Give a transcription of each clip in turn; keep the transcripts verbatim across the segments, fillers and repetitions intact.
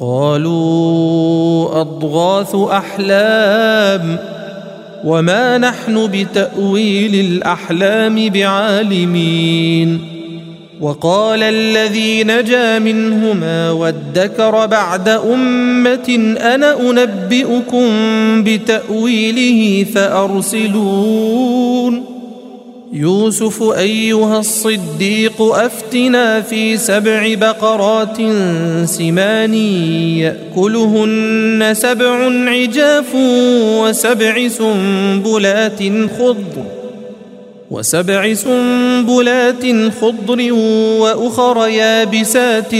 قالوا أضغاث أحلام وما نحن بتأويل الأحلام بعالمين. وقال الذي نجا منهما وادكر بعد أمة أنا أنبئكم بتأويله فأرسلون. يوسف أيها الصديق أفتنا في سبع بقرات سمان يأكلهن سبع عجاف وسبع سنبلات خضر وسبع سنبلات خضر وأخر يابسات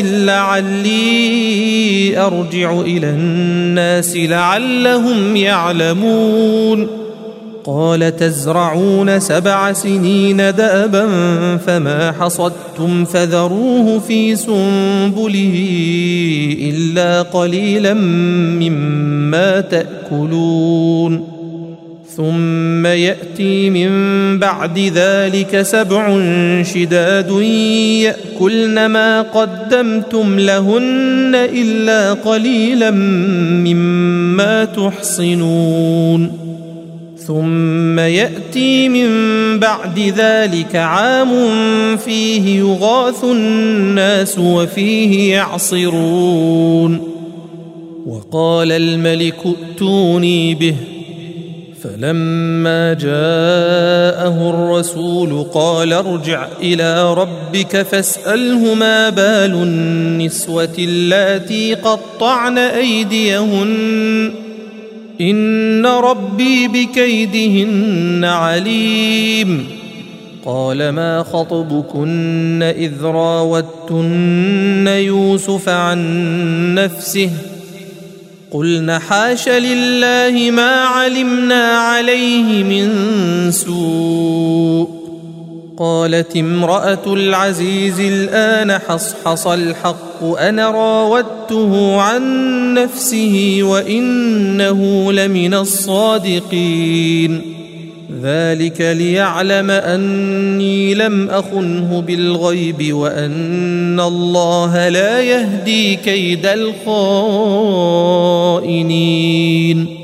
لعلي أرجع إلى الناس لعلهم يعلمون. قال تزرعون سبع سنين دأبا فما حصدتم فذروه في سنبله إلا قليلا مما تأكلون. ثم يأتي من بعد ذلك سبع شداد يأكلن ما قدمتم لهن إلا قليلا مما تحصنون. ثم يأتي من بعد ذلك عام فيه يغاث الناس وفيه يعصرون. وقال الملك ائتوني به فلما جاءه الرسول قال ارجع إلى ربك فاسأله ما بال النسوة اللاتي قطعن أيديهن إن ربي بكيدهن عليم. قال ما خطبكن إذ راوتن يوسف عن نفسه قلن حاش لله ما علمنا عليه من سوء. قالت امرأة العزيز الآن حصحص الحق أنا راودته عن نفسه وإنه لمن الصادقين. ذلك ليعلم أني لم أخنه بالغيب وأن الله لا يهدي كيد الخائنين.